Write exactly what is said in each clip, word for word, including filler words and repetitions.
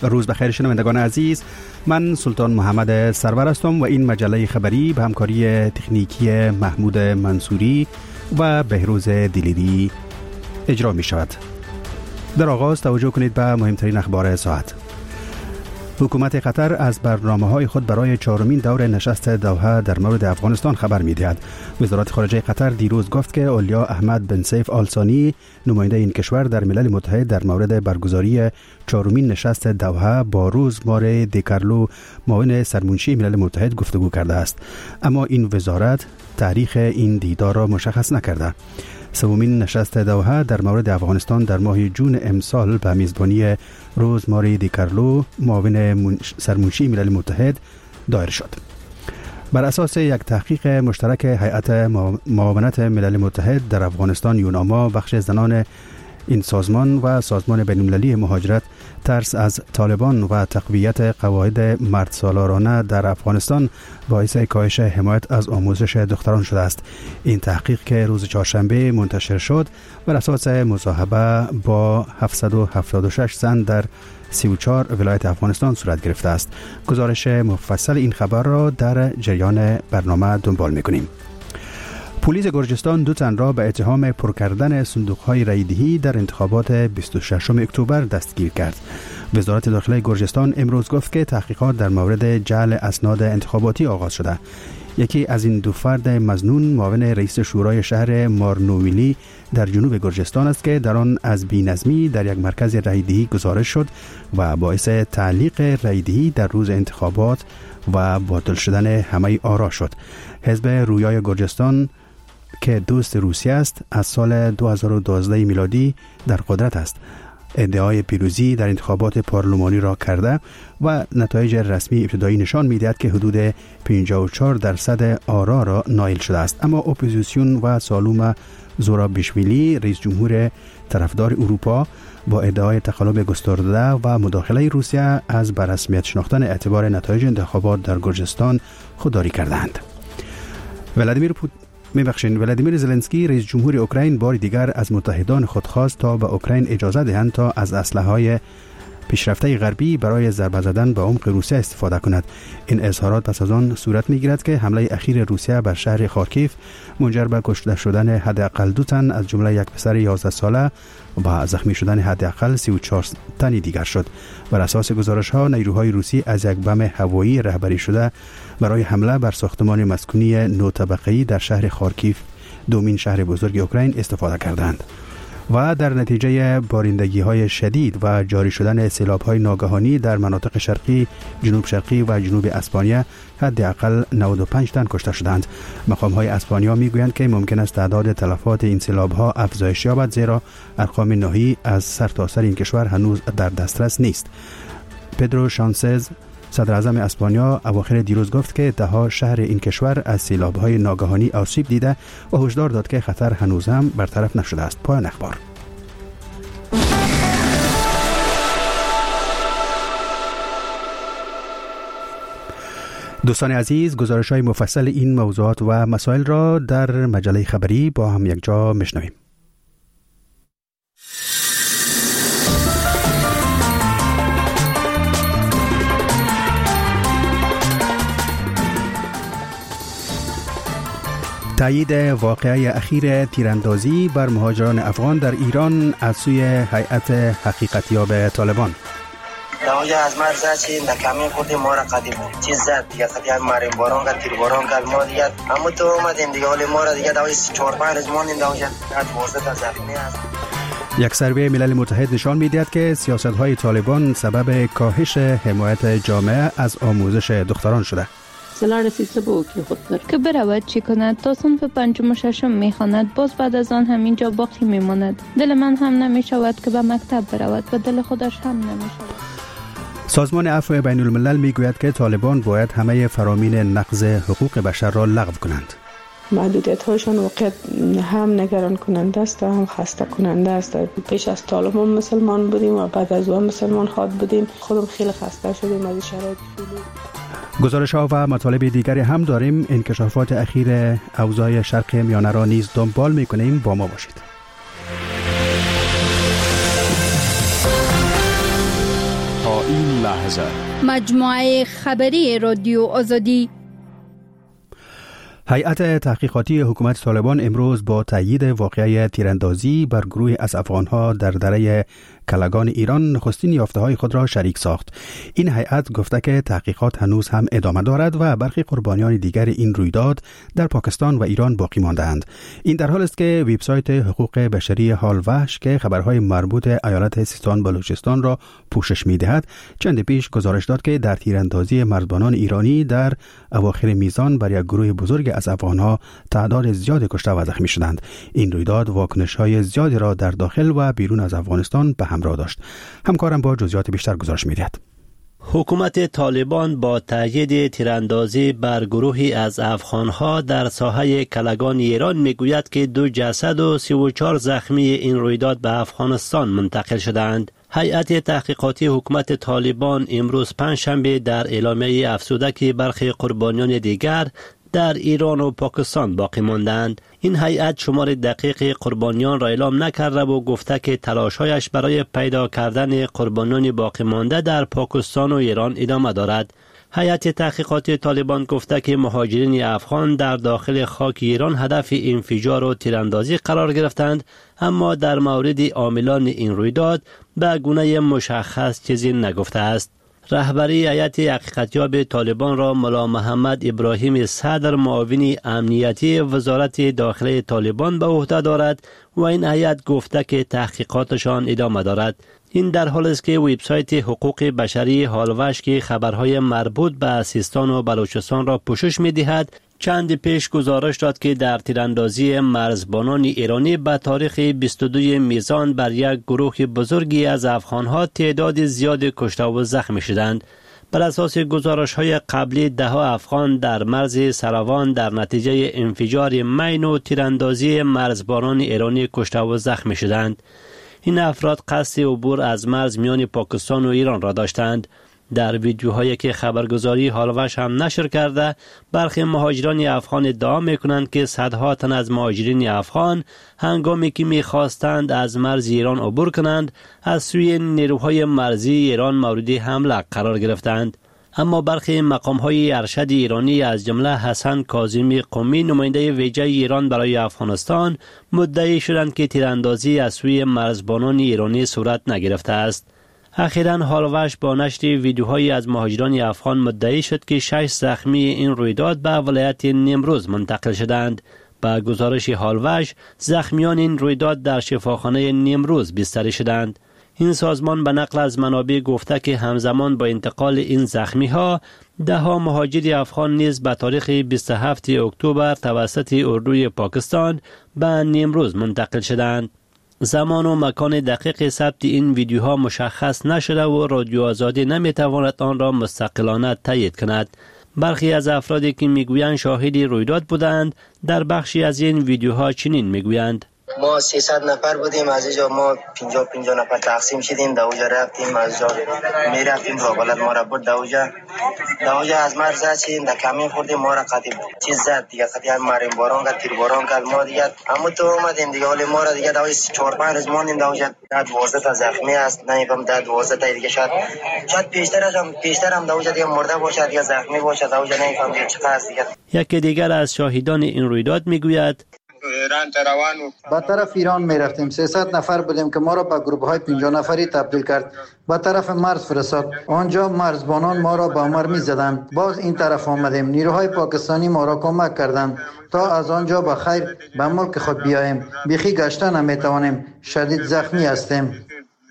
روز بخیر شنوندگان عزیز، من سلطان محمد سرور هستم و این مجله خبری به همکاری تکنیکی محمود منصوری و بهروز دلیری اجرا می شود. در آغاز توجه کنید به مهمترین اخبار ساعت. حکومت قطر از برنامه‌های خود برای چهارمین دور نشست دوحه در مورد افغانستان خبر می‌دهد. وزارت خارجه قطر دیروز گفت که اولیا احمد بن سیف آل ثانی، نماینده این کشور در ملل متحد، در مورد برگزاری چهارمین نشست دوحه با روزمار دیکارلو، معاون سرمنشی ملل متحد، گفتگو کرده است، اما این وزارت تاریخ این دیدار را مشخص نکرده. سومین نشست دوحه در مورد افغانستان در ماه جون امسال به میزبانی روزماری دیکارلو، معاون سرمنشی ملل متحد، دایر شد. بر اساس یک تحقیق مشترک هیئت معاونت ملل متحد در افغانستان یوناما، بخش زنان این سازمان و سازمان بین‌المللی مهاجرت، ترس از طالبان و تقویت قواعد مرد سالارانه در افغانستان باعث کاهش حمایت از آموزش دختران شده است. این تحقیق که روز چهارشنبه منتشر شد بر اساس مصاحبه با هفتصد و هفتاد و شش زن در سی و چهار ولایت افغانستان صورت گرفته است. گزارش مفصل این خبر را در جریان برنامه دنبال می‌کنیم. پلیس گرجستان دو تن را به اتهام پر کردن صندوق‌های رایدهی در انتخابات بیست و ششم اکتبر دستگیر کرد. وزارت داخلی گرجستان امروز گفت که تحقیقات در مورد جعل اسناد انتخاباتی آغاز شده. یکی از این دو فرد مظنون معاون رئیس شورای شهر مارنوویلی در جنوب گرجستان است که در آن از بی‌نظمی در یک مرکز رایدهی گزارش شد و باعث تعلیق رایدهی در روز انتخابات و باطل شدن همه آرا شد. حزب رویای گرجستان که دوست روسیه است، از سال دو هزار و دوازده میلادی در قدرت است. ادعای پیروزی در انتخابات پارلمانی را کرده و نتایج رسمی ابتدایی نشان می‌دهد که حدود پنجاه و چهار درصد آرا را نایل شده است. اما اپوزیسیون و سالوم زورابیشویلی، رئیس جمهور طرفدار اروپا، با ادعای تقلب گسترده و مداخله روسیه از بررسمیت شناختن اعتبار نتایج انتخابات در گرجستان خودداری کردند. ولادیمیر پوتین میبخشین ولادیمیر زلنسکی، رئیس جمهور اوکراین، بار دیگر از متحدان خود خواست تا به اوکراین اجازه دهند تا از اسلحه‌های پیشرفته غربی برای ضربه زدن به عمق روسیه استفاده کند. این اظهارات پس از آن صورت میگیرد که حمله اخیر روسیه بر شهر خارکیف منجر به کشته شدن حداقل دو تن از جمله یک پسر یازده ساله و زخمی شدن حداقل سی و چهار تنی دیگر شد. بر اساس گزارش‌ها، نیروهای روسی از یک بم هوایی رهبری شده برای حمله بر ساختمان مسکونی نو طبقه‌ای در شهر خارکیف، دومین شهر بزرگ اوکراین، استفاده کردند و در نتیجه بارندگی‌های شدید و جاری شدن سیلاب‌های ناگهانی در مناطق شرقی، جنوب شرقی و جنوب اسپانیا حداقل نود و پنج تن کشته شدند. مقام‌های اسپانیا می‌گویند که ممکن است تعداد تلفات این سیلاب‌ها افزایش یابد، زیرا ارقام نهایی از سرتاسر این کشور هنوز در دسترس نیست. پدرو سانچز، صدر اعظم اسپانیا، اواخر دیروز گفت که ده‌ها شهر این کشور از سیلاب‌های ناگهانی آسیب دیده و هشدار داد که خطر هنوز هم برطرف نشده است. پایان اخبار. دوستان عزیز، گزارش‌های مفصل این موضوعات و مسائل را در مجله خبری با هم یک جا میشنویم. تایید واقعه اخیر تیراندازی بر مهاجران افغان در ایران از سوی هیئت حقیقتیاب طالبان. داویا از مرز چین در کمی خودی ما را قدیم چیز زد دیگه، قدی هم مریم باران کرد، تیر باران کرد، ما دیگه اما تو اومدیم دیگه، حالی ما را دیگه داوی چهار پنج روز ماندیم داویا دوازده تا زخمی است. یک سروی ملل متحد نشان می‌دهد که سیاست‌های طالبان سبب کاهش حمایت جامعه از آموزش دختران شده. سلار رسیسته به اوکی خود دار که برود چی کند، تا صنف پنجم و ششم میخواند، باز بعد از آن همینجا باقی میماند. دل من هم نمیشود که به مکتب برود و دل خودش هم نمیشود. سازمان عفو بین الملل میگوید که طالبان باید همه فرامین نقض حقوق بشر را لغو کنند. محدودیت هاشون واقعیت هم نگران کننده است هم خسته کننده است. پیش از طالبان مسلمان بودیم و بعد از اون مسلمان خواد بودیم، خودم خیلی خسته شدیم از شرایط فعلی. گزارش ها و مطالب دیگری هم داریم. انکشافات اخیر اوضاع شرق میانه را نیز دنبال میکنیم. با ما باشید. تا این لحظه مجموعه خبری رادیو آزادی. هیئت تحقیقاتی حکومت طالبان امروز با تایید واقعه تیراندازی بر گروهی از افغانها در دره کلگان ایران نخستین یافته‌های خود را شریک ساخت. این هیئت گفته که تحقیقات هنوز هم ادامه دارد و برخی قربانیان دیگر این رویداد در پاکستان و ایران باقی مانده‌اند. این در حالی است که وبسایت حقوق بشری حال وحش که خبرهای مربوط ایالت سیستان بلوچستان را پوشش می‌دهد، چند پیش گزارش داد که در تیراندازی مرزبانان ایرانی در اواخر میزان بر یک گروه بزرگ از افغانها تعداد زیادی کشته و زخمی شدند. این رویداد واکنش‌های زیادی را در داخل و بیرون از افغانستان به همراه داشت. همکارم با جزئیات بیشتر گزارش می‌دهد. حکومت طالبان با تایید تیراندازی بر گروهی از افغانها در ساحه کلگان ایران میگوید که دو جسد و سی و چهار زخمی این رویداد به افغانستان منتقل شدند. هیئت تحقیقاتی حکومت طالبان امروز پنجشنبه در اعلامیه افزوده که برخی قربانیان دیگر در ایران و پاکستان باقی ماندند. این هیئت شمار دقیق قربانیان را اعلام نکرده و گفته که تلاش‌هایش برای پیدا کردن قربانیان باقی مانده در پاکستان و ایران ادامه دارد. هیئت تحقیقاتی طالبان گفته که مهاجرین افغان در داخل خاک ایران هدف انفجار و تیراندازی قرار گرفتند، اما در مورد عاملان این رویداد به گونه مشخص چیزی نگفته است. رهبری هیئت حقیقتیاب طالبان را ملا محمد ابراهیم صدر معاون امنیتی وزارت داخله طالبان به عهده دارد و این هیئت گفته که تحقیقاتشان ادامه دارد. این در حالی است که وبسایت حقوق بشری حال وحش که خبرهای مربوط به سیستان و بلوچستان را پوشش می‌دهد، چند پیش گزارش داد که در تیراندازی مرزبانان ایرانی به تاریخ بیست و دو میزان بر یک گروه بزرگی از افغانها تعداد زیاد کشته و زخمی شدند. بر اساس گزارش‌های قبلی ده افغان در مرز سروان در نتیجه انفجار مین و تیراندازی مرزبانان ایرانی کشته و زخمی شدند. این افراد قصد عبور از مرز میان پاکستان و ایران را داشتند. در ویدیوهایی که خبرگزاری حال وحش هم نشر کرده، برخی مهاجران افغان ادعا میکنند که صدها تن از مهاجرین افغان هنگامی که میخواستند از مرز ایران عبور کنند از سوی نیروهای مرزی ایران مورد حمله قرار گرفتند. اما برخی مقام‌های ارشد ایرانی از جمله حسن کاظمی قمی نماینده ویژه ایران برای افغانستان مدعی شدند که تیراندازی از سوی مرزبانان ایرانی صورت نگرفته است. اخیراً حال وحش با نشر ویدیوهایی از مهاجران افغان مدعی شد که شش زخمی این رویداد به ولایت نیمروز منتقل شدند. با گزارش حال وحش، زخمیان این رویداد در شفاخانه نیمروز بستری شدند. این سازمان به نقل از منابع گفته که همزمان با انتقال این زخمی ها ده ها مهاجر افغان نیز به تاریخ بیست و هفتم اکتبر توسط اردوی پاکستان به نیمروز منتقل شدند. زمان و مکان دقیق ثبت این ویدیوها مشخص نشده و رادیو آزادی نمیتواند آن را مستقلانه تایید کند. برخی از افرادی که میگویند شاهد رویداد بودند در بخشی از این ویدیوها چنین میگویند: ما سیصد نفر بودیم، از اینجا ما پنجاه پنجاه نفر تقسیم شدیم، در اونجا رفتیم، از جا می رفتیم با بلد ما را برد در اونجا در اونجا از مرز زدیم، در کمین خوردیم، ما را قطعی چیز زد دیگه، قطعی هم ماریم باران کرد، تیر باران کرد، ما دیگه اما تو اومدیم دیگه، ولی ما را دیگه در اونجا چهار پنج روز ماندیم در اونجا. در دوازده تا زخمی است، نمیفهم در دوازده تا دیگه، شاید شاید پیشترش هم پیشتر هم در اونجا دیگه مرده باشه، دیگه زخمی باشه در اونجا، نمیفهم دیگه چقدر است دیگه. یکی دیگر از شاهدان این رویداد میگوید: با طرف ایران می رفتیم، سیصد نفر بودیم که ما را به گروه های پنجاه نفری تبدیل کرد. با طرف مرز فرستاد، آنجا مرزبانان ما را با مرمی زدند. باز این طرف آمدیم، نیروهای پاکستانی ما را کمک کردند تا از آنجا با خیر به ملک خود بیاییم. بیخی گشتن نمی توانیم، شدید زخمی هستیم.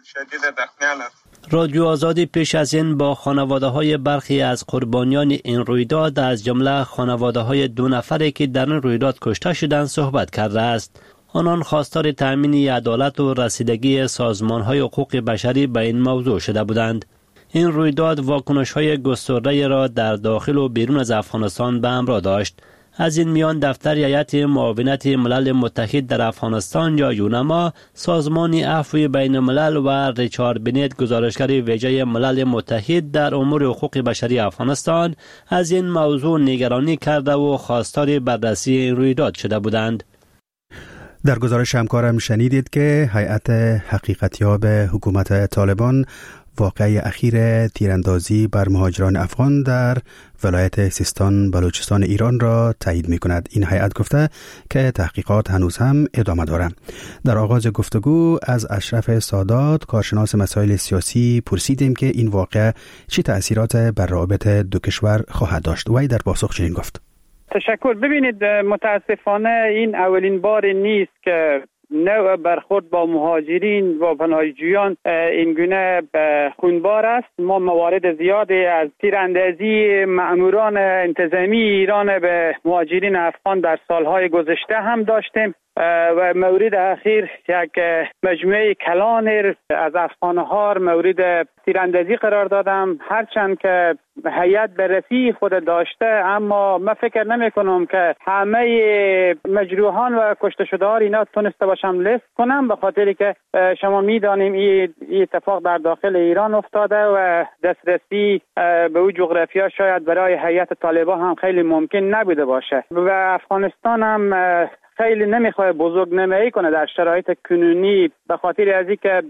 رادیو آزادی پیش از این با خانواده های برخی از قربانیان این رویداد از جمله خانواده های دو نفری که در این رویداد کشته شدند صحبت کرده است. آنان خواستار تأمین عدالت و رسیدگی سازمان های حقوق بشری به این موضوع شده بودند. این رویداد واکنش های گسترده را در داخل و بیرون از افغانستان به همراه داشت. از این میان دفتر هیئت معاونت ملل متحد در افغانستان یا یونما، سازمان عفو بین الملل و ریچارد بنت، گزارشگر ویژه ملل متحد در امور حقوق بشری افغانستان، از این موضوع نگرانی کرده و خواستار بررسی این رویداد شده بودند. در گزارش همکارم شنیدید که هیئت حقیقتیاب حکومت طالبان واقعه اخیر تیراندازی بر مهاجران افغان در ولایت سیستان بلوچستان ایران را تایید می کند. این هیئت گفته که تحقیقات هنوز هم ادامه دارد. در آغاز گفتگو از اشرف سادات کارشناس مسائل سیاسی پرسیدیم که این واقعه چه تأثیرات بر روابط دو کشور خواهد داشت. وی در پاسخ چنین گفت: تشکر. ببینید، متاسفانه این اولین بار نیست که نوع برخورد با مهاجرین و پناهجویان این گونه خونبار است. ما موارد زیادی از تیراندازی مأموران انتظامی ایران به مهاجرین افغان در سالهای گذشته هم داشتیم و مورد اخیر یک مجموعه کلان از افغان‌ها مورد تیراندازی قرار دادم، هرچند که هیئت بررسی خود داشته، اما من فکر نمی کنم که همه مجروحان و کشته شده ها اینا تونسته باشم لیست کنم، به خاطری که شما میدانیم این اتفاق در داخل ایران افتاده و دسترسی به او جغرافیا شاید برای هیئت طالبان هم خیلی ممکن نبوده باشه و افغانستان هم خیلی نمیخواد بزرگ نمایی کنه در شرایط کنونی، به خاطر از اینکه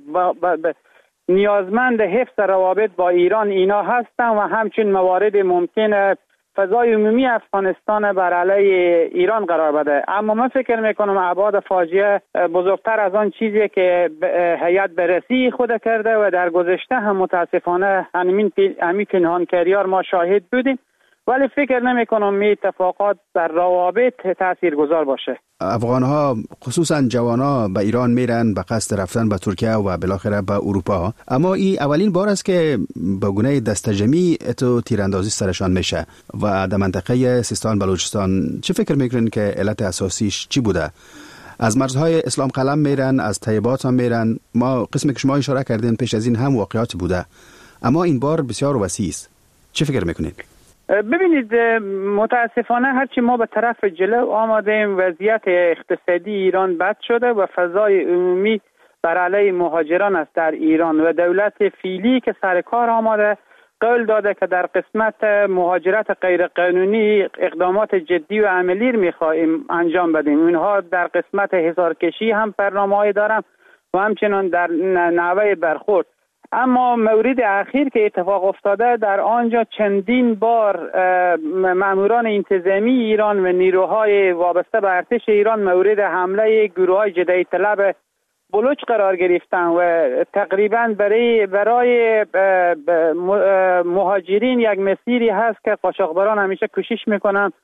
نیازمند حفظ روابط با ایران اینا هستن و همچنین موارد ممکنه فضای عمومی افغانستان بر علیه ایران قرار بده. اما من فکر میکنم ابعاد فاجعه بزرگتر از آن چیزی که هیئت بررسی خود کرده و در گذشته هم متاسفانه همین همین پنهانکاری‌ها ما شاهد بودیم، ولی فکر نمی کنم می اتفاقات در روابط تاثیرگذار باشه. افغان ها خصوصا جوان ها به ایران میرن به قصد رفتن به ترکیه و بالاخره به اروپا، اما این اولین بار است که به گونه دست جمعی اتو تیراندازی سرشان میشه و در منطقه سیستان بلوچستان. چه فکر میکنین که علت اساسیش چی بوده؟ از مرزهای اسلام قلم میرن، از طیبات هم میرن. ما قسمی که شما اشاره کردین پیش از این هم واقعات بوده، اما این بار بسیار وسیع است. چه فکر میکنین؟ ببینید، متاسفانه هرچی ما به طرف جلو آمدیم وضعیت اقتصادی ایران بد شده و فضای عمومی بر علیه مهاجران است در ایران و دولت فعلی که سر کار آمده قول داده که در قسمت مهاجرت غیر قانونی اقدامات جدی و عملی می‌خواهیم انجام بدیم. اونها در قسمت حصارکشی هم برنامه‌ای دارن و همچنین در نحوه برخورد. اما مورد اخیر که اتفاق افتاده در آنجا چندین بار ماموران انتظامی ایران و نیروهای وابسته به ارتش ایران مورد حمله گروه‌های جدایی طلب بلوچ قرار گرفتن و تقریبا برای برای مهاجرین یک مسیری هست که قاچاقبران همیشه کوشش میکنن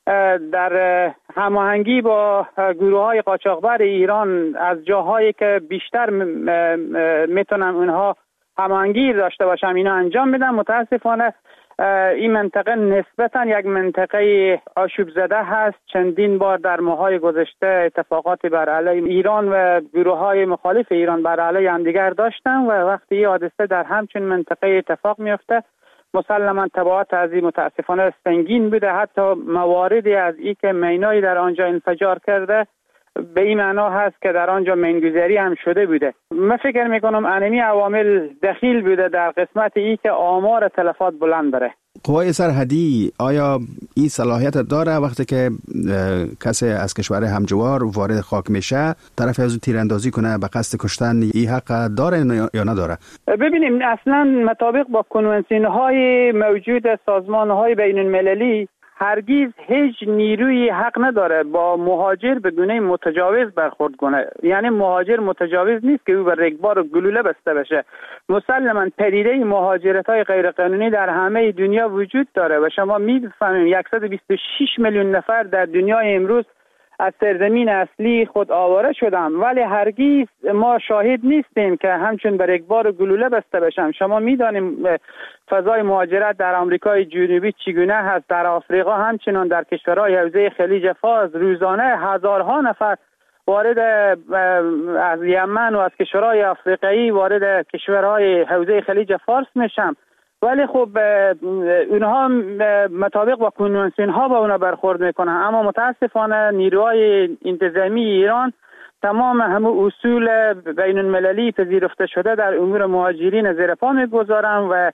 در هماهنگی با گروه‌های قاچاقبر ایران از جاهایی که بیشتر میتونن اونها هماهنگی داشته باشم اینا انجام میدن. متاسفانه این منطقه نسبتا یک منطقه آشوب زده هست. چندین بار در ماهای گذشته اتفاقاتی بر علیه ایران و گروه‌های مخالف ایران بر علیه همدیگر داشتن و وقتی این حادثه در همچین منطقه اتفاق میفته مسلما تبعات از این متاسفانه سنگین بوده. حتی مواردی از این که مینایی در آنجا انفجار کرده به این معنا هست که در آنجا مینگذاری هم شده بوده. من فکر میکنم انمی عوامل دخیل بوده در قسمت ای که آمار تلفات بلند بره. قوای سرحدی آیا این صلاحیت داره وقتی که کسی از کشور همجوار وارد خاک میشه طرف از تیراندازی کنه به قصد کشتن، این حق داره یا نداره؟ ببینیم، اصلا مطابق با کنونسیون های موجود سازمان های بین المللی هرگز هیچ نیروی حق نداره با مهاجر به گونه متجاوز برخورد کنه. یعنی مهاجر متجاوز نیست که او به رگبار و گلوله بسته بشه. مسلما پدیده مهاجرت های غیر قانونی در همه دنیا وجود داره و شما می‌فهمید صد و بیست و شش میلیون نفر در دنیای امروز از سرزمین اصلی خود آواره شدن، ولی هرگز ما شاهد نیستیم که همچون بر اجبار گلوله بسته بشن. شما میدانیم فضای مهاجرت در آمریکای جنوبی چگونه هست، در آفریقا همچنان در کشورهای حوزه خلیج فارس روزانه هزارها نفر وارد از یمن و از کشورهای آفریقایی وارد کشورهای حوزه خلیج فارس میشن، ولی خب اونها مطابق با کنوانسیون ها با اونها برخورد میکنن. اما متاسفانه نیروهای انتظامی ایران تمام همه اصول بین المللی پذیرفته شده در امور مهاجرین زیر پا میگذارن و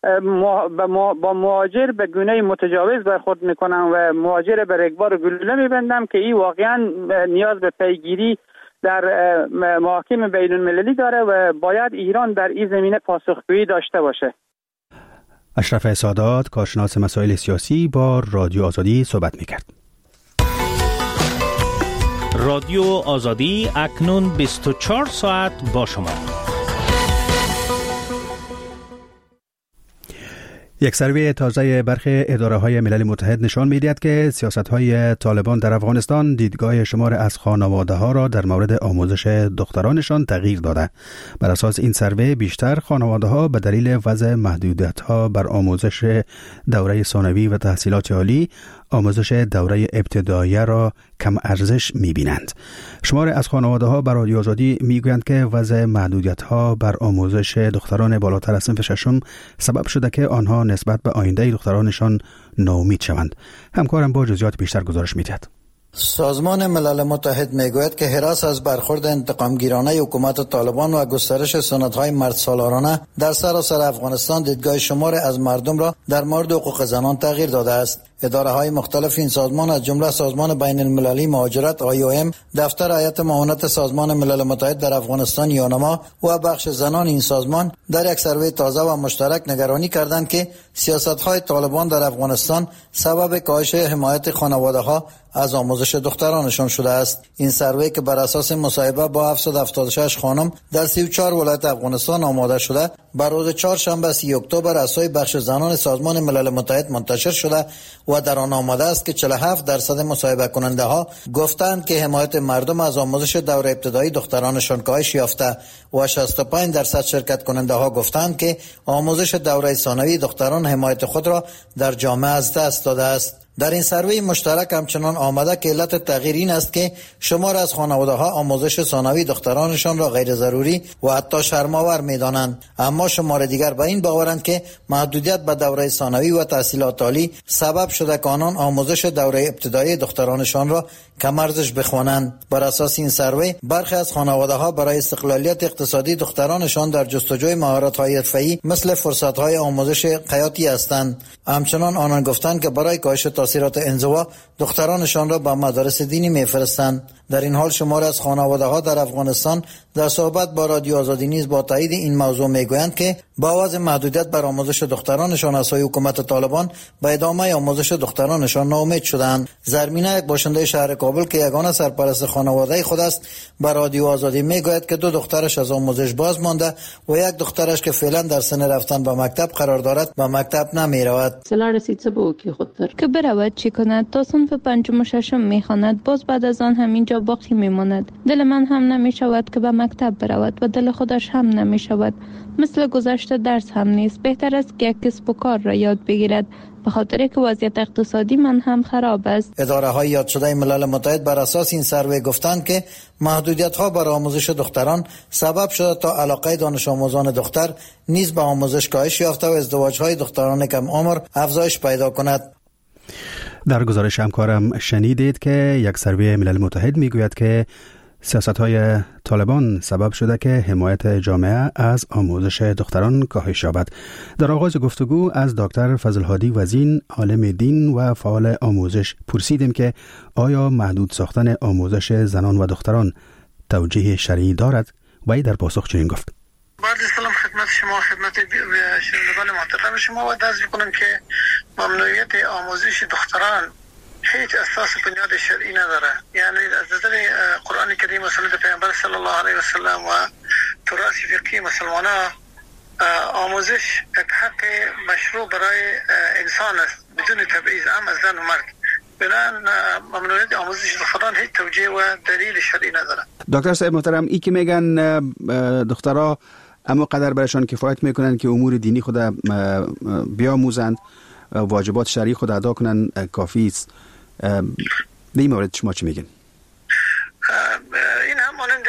با مهاجر به گونه متجاوز برخورد میکنن و مهاجر به رگبار گلوله میبندن که این واقعا نیاز به پیگیری در محاکم بین المللی داره و باید ایران در این زمینه پاسخگویی داشته باشه. اشرف سادات، کارشناس مسائل سیاسی، با رادیو آزادی صحبت می‌کرد. رادیو آزادی اکنون بیست و چهار ساعت با شما. یک سروی تازه برخی اداره‌های ملل متحد نشان می‌دهد که سیاست‌های طالبان در افغانستان دیدگاه شمار از خانواده‌ها را در مورد آموزش دخترانشان تغییر داده. بر اساس این سروی بیشتر خانواده‌ها به دلیل وضع محدودیت‌ها بر آموزش دوره ثانوی و تحصیلات عالی آموزش دوره ابتدایی را کم ارزش می‌بینند. شمار از خانواده‌ها بر رادیو آزادی می‌گویند که وضع محدودیت‌ها بر آموزش دختران بالاتر از صنف ششم سبب شده که آنها نسبت به آینده دخترانشان ناامید شوند. همکارم با جزئیات بیشتر گزارش می‌دهد. سازمان ملل متحد میگوید که هراس از برخورد انتقامگیرانه حکومت طالبان و گسترش سنت‌های مردسالارانه در سراسر افغانستان دیدگاه شمار از مردم را در مورد حقوق زنان تغییر داده است. اداره‌های مختلف این سازمان از جمله سازمان بین المللی مهاجرت آی او ام، دفتر هیئت معاونت سازمان ملل متحد در افغانستان یونما و بخش زنان این سازمان در یک سروی تازه و مشترک نگرانی کردند که سیاست‌های طالبان در افغانستان سبب کاهش حمایت خانواده‌ها از آموزش دخترانشان شده است. این سروی که بر اساس مصاحبه با هفتصد و هفتاد و شش خانم در سی و چهار ولایت افغانستان آماده شده، بر روز چهارشنبه سی اکتبر از سوی بخش زنان سازمان ملل متحد منتشر شده و در آن آمده است که چهل و هفت درصد مصاحبه کننده ها گفتند که حمایت مردم از آموزش دوره ابتدایی دخترانشان کاهش یافته و شصت و پنج درصد شرکت کننده ها گفتند که آموزش دوره ثانوی دختران حمایت خود را در جامعه از دست داده است. در این سروی مشترک همچنان آمده که علت تغییر این است که شمار از خانواده‌ها آموزش ثانوی دخترانشان را غیر ضروری و حتی شرم‌آور می‌دانند، اما شمار دیگر به این باورند که محدودیت به دوره ثانوی و تحصیلات عالی سبب شده که آنان آموزش دوره ابتدایی دخترانشان را کم ارزش بخوانند. بر اساس این سروی برخی از خانواده‌ها برای استقلالیت اقتصادی دخترانشان در جستجوی مهارت‌های حرفه‌ای مثل فرصت‌های آموزش حیاتی هستند. همچنان آنان گفتند که برای کاهش تاثیرات انزوا دخترانشان را به مدارس دینی می‌فرستند. در این حال شمار از خانواده‌ها در افغانستان در صحبت با رادیو آزادی نیز با تایید این موضوع میگویند که با وضع محدودیت بر آموزش دخترانشان از سوی حکومت طالبان به ادامه آموزش دخترانشان ناامید شدند. زرمینه، یک باشنده شهر کابل که یگانه سرپرست خانواده خود است، بر رادیو آزادی میگوید که دو دخترش از آموزش باز مانده و یک دخترش که فعلا در سن رفتن به مکتب قرار دارد به مکتب نمیرود. سلا رسید سبوکی خودتر که برود چی کند تا صنف پنجم و ششم میخواند، باز بعد از آن همینجا باقی میماند. دل من هم نمیشود که به مکتب برود و دل خودش هم نمیشود. مثل گذشته درس هم نیست. بهتر است که یک کسب و کار را یاد بگیرد، به خاطر که وضعیت اقتصادی من هم خراب است. اداره های یاد شده ملل متحد بر اساس این سروی گفتند که محدودیت ها بر آموزش دختران سبب شده تا علاقه دانش آموزان دختر نیز به آموزش کاهش یافته و ازدواج های دختران کم عمر افزایش پیدا کند. در گزارش همکارم شنیدید که یک سروی ملل متحد میگوید که سیاست‌های طالبان سبب شده که حمایت جامعه از آموزش دختران کاهش یابد. در آغاز گفتگو از دکتر فضل‌هادی وزین، عالم دین و فعال آموزش، پرسیدیم که آیا محدود ساختن آموزش زنان و دختران توجیه شرعی دارد؟ و ای در پاسخ چنین گفت: بعد سلام خدمت شما، خدمت شنوندگان محترم شما، و درس می‌کنم که ممنوعیت آموزش دختران هیچ اساس بنیاد شرعی نداره. یعنی از نظر قرآن کریم و سنت پیامبر صلی الله علیه و سلم و تراث فقهی مسلمانان، آموزش یک حق مشروع برای انسان است بدون تبعیض، هم از زن و مرد. بنابراین ممنوعیت آموزش دختران هیچ توجیه و دلیل شرعی نداره. دکتر صاحب محترم، ای که میگن دخترها اما قدر برشان کفایت میکنن که امور دینی خود بیاموزند، واجبات شرعی خود ادا کنن، کافی است. در این مورد شما چی میگین؟ این هم مانند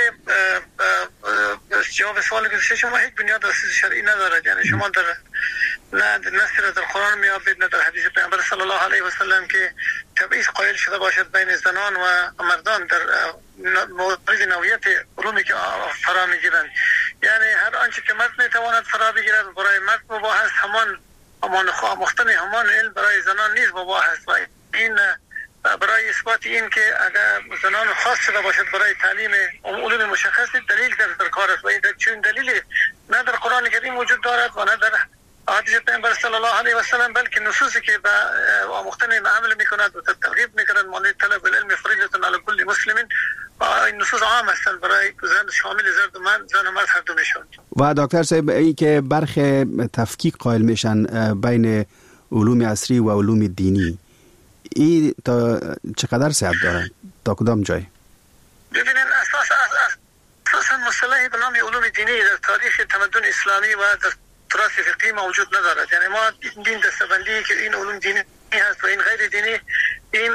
جواب سوال گذشته شما هیچ بنیاد اساسی شرعی ندارد. یعنی شما در نه نص در قرآن میابید نه در حدیث پیامبر صلی الله علیه و سلم که تبعیض قائل شده باشد بین زنان و مردان در مورد نوعیت علومی که فرا میگیرند. یعنی هر آنچه که مرد میتواند فرا بگیرد برای مرد مباح است، همان همان آموختن همان علم برای زنان نیز مباح است. و این برای اثبات این که اگر زنان خاص شده باشد برای تعلیم علوم مشخص دلیل در کار است و چون دلیل نه در قرآن کریم وجود دارد و نه در حدیث پیامبر صلی الله علیه و سلم، بلکه نصوصی که به آموختن عمل میکند و ترغیب میکند مانند طلب العلم فریضة علی کل مسلم، این نصوص عام هستند برای زن، شامل زرد و من زن و مرد هر دو میشن. و دکتر صاحب این که برخی تفکیک قائل میشن بین علوم عصری و علوم دینی، این تا چقدر صحت داره؟ تا کدام جای؟ ببینن اساس اساسا مصطلحی به نام علوم دینی در تاریخ تمدن اسلامی و در تراث فقهی موجود ندارد. یعنی ما دین دستبندی که این علوم دینی هست و این غیر دینی، این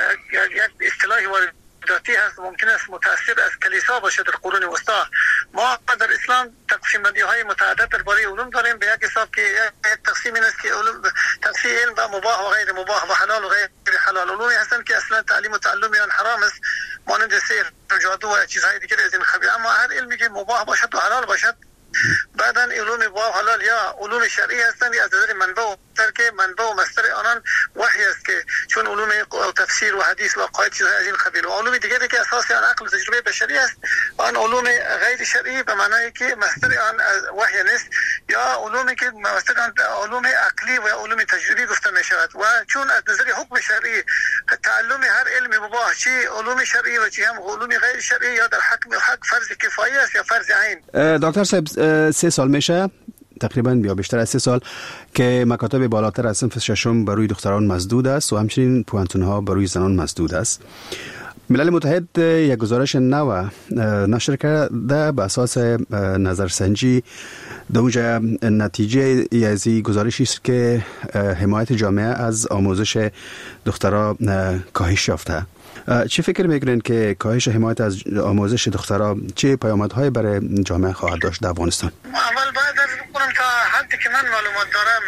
یک اصطلاحی وارداتی هست، ممکن است متأثر از کلیسا باشه در قرون وسطا. ما در اسلام تقسیم بندی های متعدد درباره علوم داریم، به یک حساب که یک تقسیم این است که علوم تقسیم علم به مباح و غیر مباح و حلال و غیر حلال. علومی هستند که اصلا تعلیم و تعلم آن حرام است، مانند سحر و جادو و چیزهای دیگر از این قبیل. اما هر علمی که مباح باشد و حلال باشد، بعداً علوم مباح و حلال یا علوم شرعی هستند، از نظر منبع و که منبع و مصدر آنان وحی است، که چون علوم تفسیر و حدیث و عقاید چیزهای از این قبیل، و علوم دیگری که اساس آن عقل و تجربه بشری است، و آن علوم غیر شرعی به معنای که مصدر آن وحی نیست، یا علومی که مصدر آن علوم عقلی و علوم تجربی گفته می شود. و چون از نظر حکم شرعی تعلم هر علم مباح، چی علوم شرعی و چی هم علوم غیر شرعی، یا در حق حق فرض کفایه است یا فرض عین. دکتر صاحب سه سال میشه تقریبا یا بیشتر از سه سال که مکاتب بالاتر از صنف ششم بروی دختران مسدود است و همچنین پوانتون‌ها بروی زنان مسدود است. ملل متحد یک گزارش نو نشر کرده به اساس نظرسنجی دوجه نتیجه از گزارشی است که حمایت جامعه از آموزش دخترها کاهش یافته. چی فکر میکنین که کاهش حمایت از آموزش دخترها چه پیامدهای برای جامعه خواهد داشت در افغانستان؟ اول باید از بکنم تا حدی که من معلومات دارم،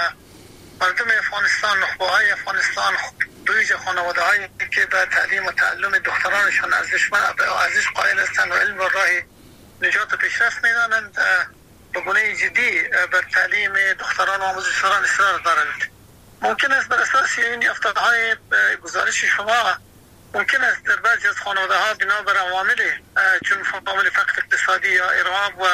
مردم افغانستان، نخبه‌های افغانستان، دویج خانواده هایی که به تعلیم و تعلم دخترانشان ارزشمند ارزش قائل هستند و علم و راه نجات و پیشرفت میدانند، به گونه جدی بر تعلیم دختران و آموزش دختران اصرار دارند. ممکن است بر اساس این یافته‌های گزارش شما ممکن است در بعضی از خانواده ها بنابر عوامل چون عوامل فقر اقتصادی یا ارهاب و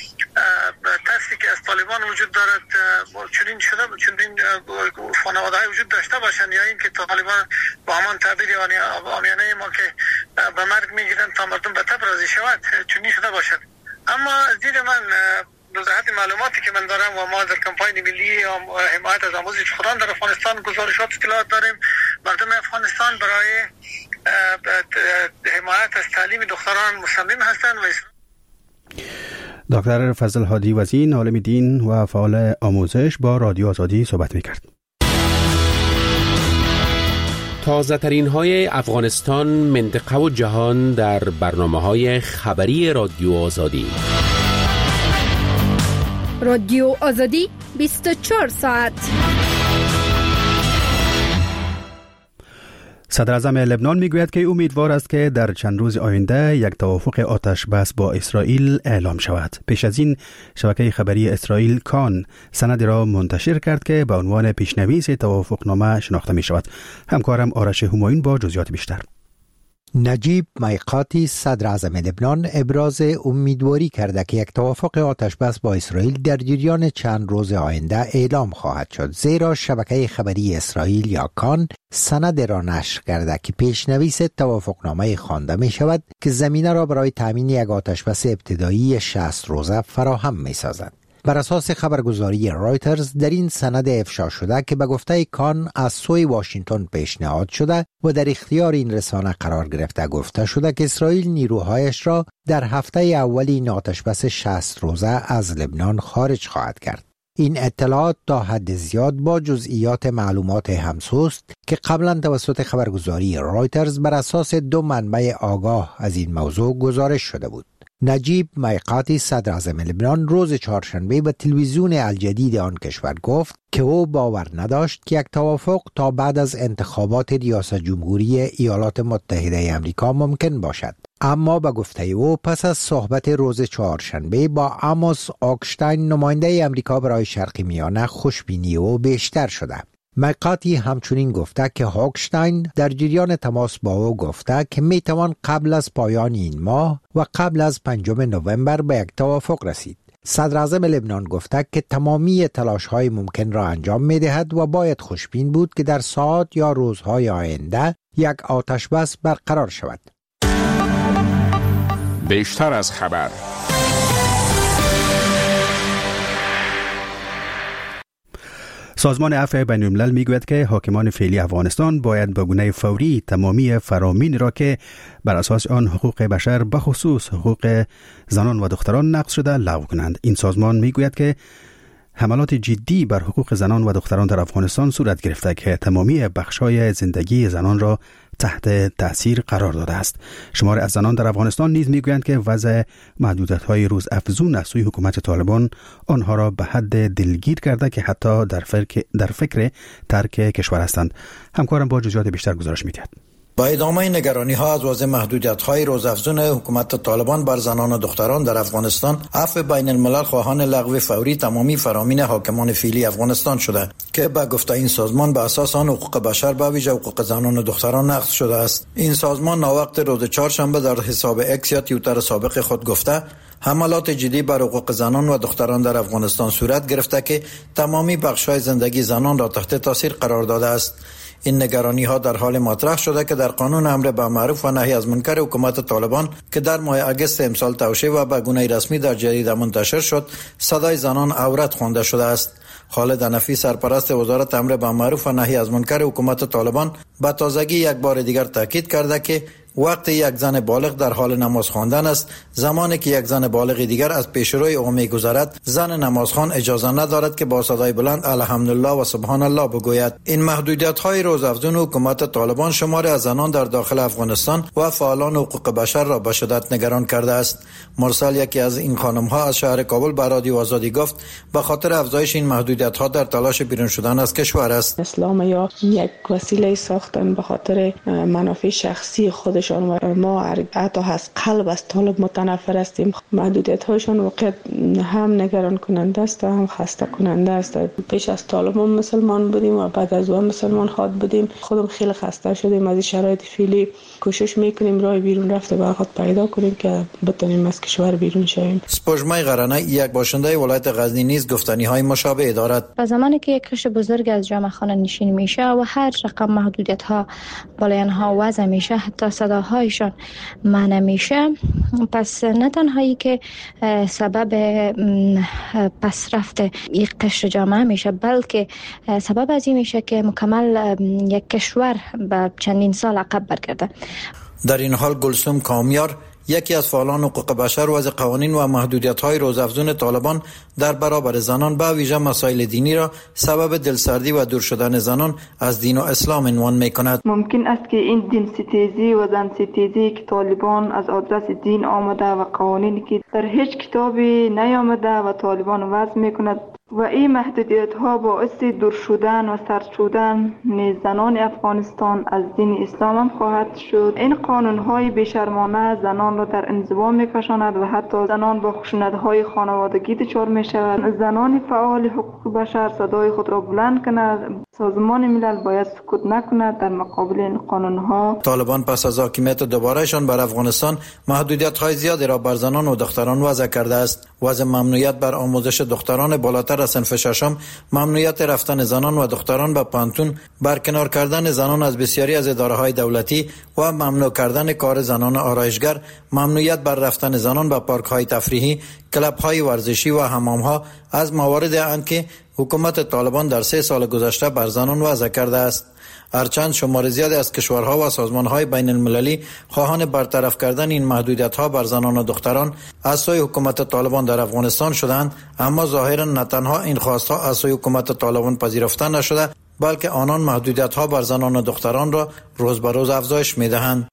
ترسی که از طالبان وجود دارد چنین شده چنین خانواده های وجود داشته باشند، یا این که طالبان با همان تعبیر عامیانه ما که به مرگ میگیرند تا مردم به تب راضی شود چنین شده باشد. اما زیر من نزاهت معلوماتی که من دارم و ما در کمپاین ملی حمایت از آموزش دختران در افغانستان گزارشات اطلاعات داریم، مردم افغانستان برای حمایت از تعلیم دختران مصمم هستند. و دکتر فضل هادی وزین، عالم دین و فعال آموزش، با رادیو آزادی صحبت می‌کرد. تازه ترین های افغانستان، منطقه و جهان در برنامه‌های خبری رادیو آزادی. رادیو آزادی بیست و چهار ساعت. صدر اعظم لبنان میگوید که امیدوار است که در چند روز آینده یک توافق آتش بس با اسرائیل اعلام شود. پیش از این شبکه خبری اسرائیل کان سند را منتشر کرد که به عنوان پیشنویس توافقنامه شناخته می شود. همکارم آرش همایون با جزئیات بیشتر. نجیب میقاتی، صدر اعظم لبنان، ابراز امیدواری کرده که یک توافق آتش بس با اسرائیل در جریان چند روز آینده اعلام خواهد شد، زیرا شبکه خبری اسرائیل یا کان سند را نشر کرده که پیشنویس توافقنامه خوانده می شود که زمینه را برای تامین یک آتش بس ابتدایی شصت روزه فراهم می سازد. بر اساس خبرگزاری رایترز در این سند افشا شده که به گفته کان از سوی واشنگتن پیشنهاد شده و در اختیار این رسانه قرار گرفته گفته شده که اسرائیل نیروهایش را در هفته اول این آتش بس شصت روزه از لبنان خارج خواهد کرد. این اطلاعات تا حد زیاد با جزئیات معلومات همسوست که قبلا توسط خبرگزاری رایترز بر اساس دو منبع آگاه از این موضوع گزارش شده بود. نجیب میقاتی، صدر اعظم لبنان، روز چهارشنبه به تلویزیون الجدید آن کشور گفت که او باور نداشت که یک توافق تا بعد از انتخابات ریاست جمهوری ایالات متحده آمریکا ممکن باشد. اما به گفته او پس از صحبت روز چهارشنبه با آموس آکشتاین، نماینده آمریکا برای شرق میانه، خوشبینی او بیشتر شده. مایقاتی همچنین گفته که هوکشتاین در جریان تماس با او گفته که میتوان قبل از پایان این ماه و قبل از پنجم نوامبر به یک توافق رسید. صدر اعظم لبنان گفته که تمامی تلاش‌های ممکن را انجام می‌دهد و باید خوشبین بود که در ساعات یا روزهای آینده یک آتش بس برقرار شود. بیشتر از خبر. سازمان عفو بین الملل میگوید که حاکمان فعلی افغانستان باید به گونه فوری تمامی فرامین را که بر اساس آن حقوق بشر به خصوص حقوق زنان و دختران نقض شده لغو کنند. این سازمان میگوید که حملات جدی بر حقوق زنان و دختران در افغانستان صورت گرفته که تمامی بخش‌های زندگی زنان را تحت تأثیر قرار داده است. شمار از زنان در افغانستان نیز میگویند که وضع محدودیت‌های روز افزون از سوی حکومت طالبان آنها را به حد دلگیر کرده که حتی در فکر در فکر ترک کشور هستند. همکارم با جزئیات بیشتر گزارش می‌دهد. با ادامه نگرانی ها از وضع محدودیت های روزافزون حکومت طالبان بر زنان و دختران در افغانستان، عفو بین الملل خواهان لغو فوری تمامی فرامین حاکمان فعلی افغانستان شده که با گفته این سازمان به اساس آن حقوق بشر به ویژه حقوق زنان و دختران نقض شده است. این سازمان ناوقت روز چهارشنبه در حساب اکس یا توییتر سابق خود گفته حملات جدی بر حقوق زنان و دختران در افغانستان صورت گرفته که تمامی بخش‌های زندگی زنان را تحت تاثیر قرار داده است. این نگرانی ها در حال مطرح شده که در قانون امر به معروف و نهی از منکر حکومت طالبان که در ماه اگست امسال توشیح و به گونه رسمی در جریده منتشر شد، صدای زنان عورت خوانده شده است. خالد حنفی سرپرست وزارت امر به معروف و نهی از منکر حکومت طالبان به تازگی یک بار دیگر تاکید کرده که وقت یک زن بالغ در حال نماز خواندن است، زمانی که یک زن بالغ دیگر از پیشروی او می‌گذرد، زن نمازخوان اجازه ندارد که با صدای بلند الحمدلله و سبحان الله بگوید. این محدودیت‌های روزافزون حکومت طالبان شماری از زنان در داخل افغانستان و فعالان حقوق بشر را به شدت نگران کرده است. مرسل، یکی از این خانم‌ها، از شهر کابل به رادیو آزادی گفت به خاطر افزایش این محدودیت‌ها در تلاش بیرون شدن از کشور است. اسلام یا یک وسیله ساختن به خاطر منافع شخصی خود و ما حتی از قلب از طالب متنفر هستیم. محدودیت هایشان واقعا هم نگران کننده است هم خسته کننده است. پیش از طالب ما مسلمان بودیم و بعد از اون مسلمان خواد بودیم. خودم خیلی خسته شدیم از این شرایط فعلی. کوشش میکنیم راه بیرون رفته به خود پیدا کنیم که بتونیم از کشور بیرون شویم. سپوږمۍ غرانه یک باشنده ولایت غزنی نیز گفتنی های مشابه دارد. و زمانی که یک قشر بزرگ از جامعه خانه نشین میشه و هر رقم محدودیت ها بالای آنها وضع میشه، حتی صداهایشان منع میشه، پس نه تنهایی که سبب پسرفت یک قشر جامعه میشه، بلکه سبب از این میشه که مکمل یک کشور به چندین سال عقب برگرده. در این حال گلسوم کامیار، یکی از فعالان حقوق بشر، وضع قوانین و محدودیت‌های روزافزون طالبان در برابر زنان به ویژه مسائل دینی را سبب دلسردی و دور شدن زنان از دین و اسلام عنوان می‌کند. ممکن است که این دین ستیزی و زن ستیزی که طالبان از آدرس دین آمده و قوانینی که در هیچ کتابی نیامده و طالبان وضع می‌کند و این محدودیت ها باعث دور شدن و سرد شدن زنان افغانستان از دین اسلام هم خواهد شد. این قانون های بیشرمانه زنان را در انزوا میکشاند و حتی زنان با خشونت های خانوادگی دچار می شود. زنان فعال حقوق بشر صدای خود را بلند کند. سازمان ملل باید سکوت نکند در مقابل این قانون ها. طالبان پس از حاکمیت دوبارهشان بر افغانستان محدودیت های زیادی را بر زنان و دختران وضع کرده است. وضع ممنوعیت بر آموزش دختران بالاتر از صنف ششم، ممنوعیت رفتن زنان و دختران به پانتون، برکنار کردن زنان از بسیاری از اداره‌های دولتی و ممنوع کردن کار زنان آرایشگر، ممنوعیت بر رفتن زنان به پارک‌های تفریحی، کلب‌های ورزشی و حمام‌ها از موارد اند که حکومت طالبان در سه سال گذشته بر زنان وضع کرده است. هرچند شمار زیادی از کشورها و سازمانهای بین المللی خواهان برطرف کردن این محدودیت‌ها بر زنان و دختران از سوی حکومت طالبان در افغانستان شدند، اما ظاهراً نه تنها این خواست‌ها از سوی حکومت طالبان پذیرفته نشده، بلکه آنان محدودیت‌ها بر زنان و دختران را روز به روز افزایش می‌دهند.